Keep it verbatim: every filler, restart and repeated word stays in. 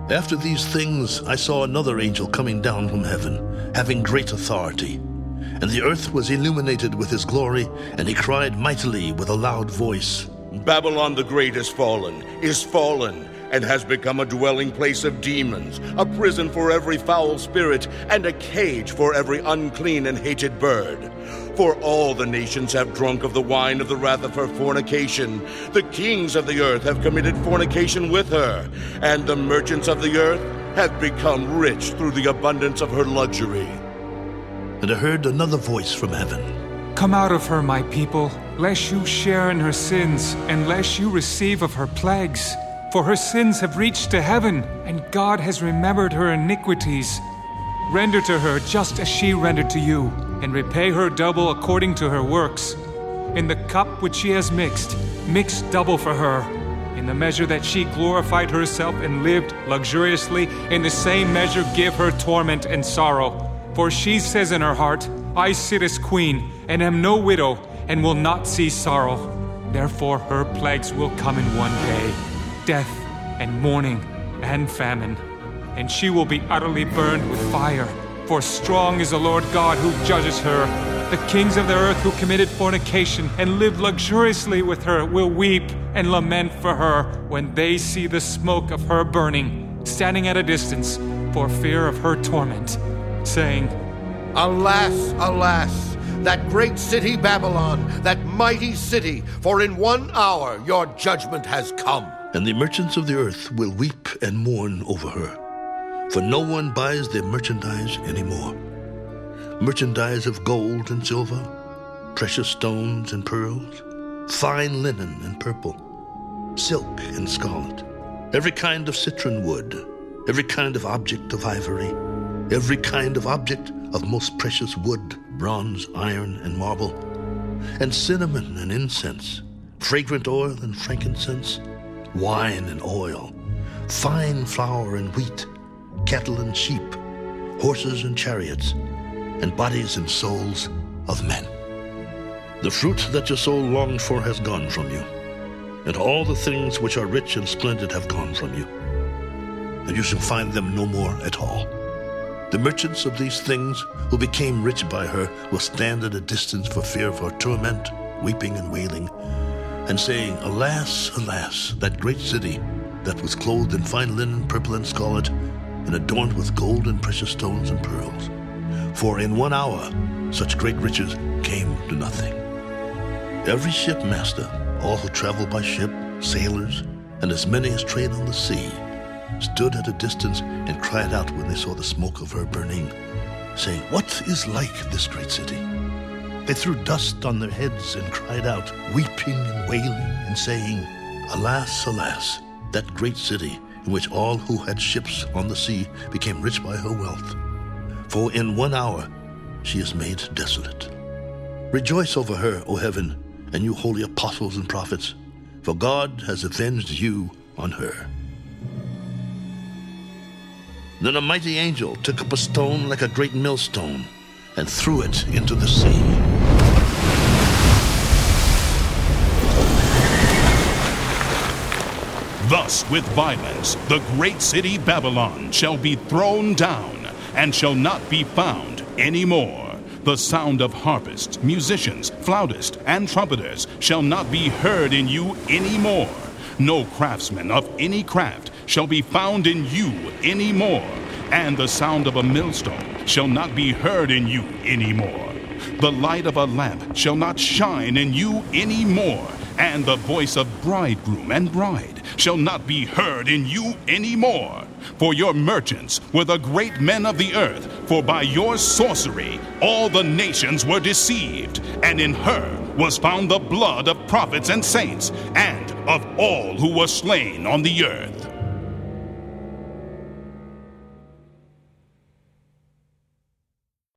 After these things I saw another angel coming down from heaven, having great authority. And the earth was illuminated with his glory, and he cried mightily with a loud voice, Babylon the Great is fallen, is fallen, and has become a dwelling place of demons, a prison for every foul spirit, and a cage for every unclean and hated bird. For all the nations have drunk of the wine of the wrath of her fornication. The kings of the earth have committed fornication with her, and the merchants of the earth have become rich through the abundance of her luxury. And I heard another voice from heaven. Come out of her, my people, lest you share in her sins, and lest you receive of her plagues. For her sins have reached to heaven, and God has remembered her iniquities. Render to her just as she rendered to you, and repay her double according to her works. In the cup which she has mixed, mix double for her. In the measure that she glorified herself and lived luxuriously, in the same measure give her torment and sorrow. For she says in her heart, I sit as queen, and am no widow, and will not see sorrow. Therefore her plagues will come in one day, death and mourning and famine. And she will be utterly burned with fire. For strong is the Lord God who judges her. The kings of the earth who committed fornication and lived luxuriously with her will weep and lament for her when they see the smoke of her burning, standing at a distance for fear of her torment, saying, Alas, alas, that great city Babylon, that mighty city, for in one hour your judgment has come. And the merchants of the earth will weep and mourn over her, for no one buys their merchandise anymore. Merchandise of gold and silver, precious stones and pearls, fine linen and purple, silk and scarlet, every kind of citron wood, every kind of object of ivory, every kind of object of most precious wood, bronze, iron, and marble, and cinnamon and incense, fragrant oil and frankincense, wine and oil, fine flour and wheat, cattle and sheep, horses and chariots, and bodies and souls of men. The fruit that your soul longed for has gone from you, and all the things which are rich and splendid have gone from you, and you shall find them no more at all. The merchants of these things who became rich by her will stand at a distance for fear of her torment, weeping and wailing, and saying, Alas, alas, that great city that was clothed in fine linen, purple and scarlet, and adorned with gold and precious stones and pearls. For in one hour such great riches came to nothing. Every shipmaster, all who travel by ship, sailors, and as many as trade on the sea, stood at a distance and cried out when they saw the smoke of her burning, saying, What is like this great city? They threw dust on their heads and cried out, weeping and wailing, and saying, Alas, alas, that great city in which all who had ships on the sea became rich by her wealth. For in one hour she is made desolate. Rejoice over her, O heaven, and you holy apostles and prophets, for God has avenged you on her. Then a mighty angel took up a stone like a great millstone and threw it into the sea. Thus with violence the great city Babylon shall be thrown down, and shall not be found any more. The sound of harpists, musicians, flautists, and trumpeters shall not be heard in you any more. No craftsman of any craft shall be found in you any more, and the sound of a millstone shall not be heard in you any more. The light of a lamp shall not shine in you any more, and the voice of bridegroom and bride shall not be heard in you any more. For your merchants were the great men of the earth, for by your sorcery all the nations were deceived, and in her was found the blood of prophets and saints, and of all who were slain on the earth.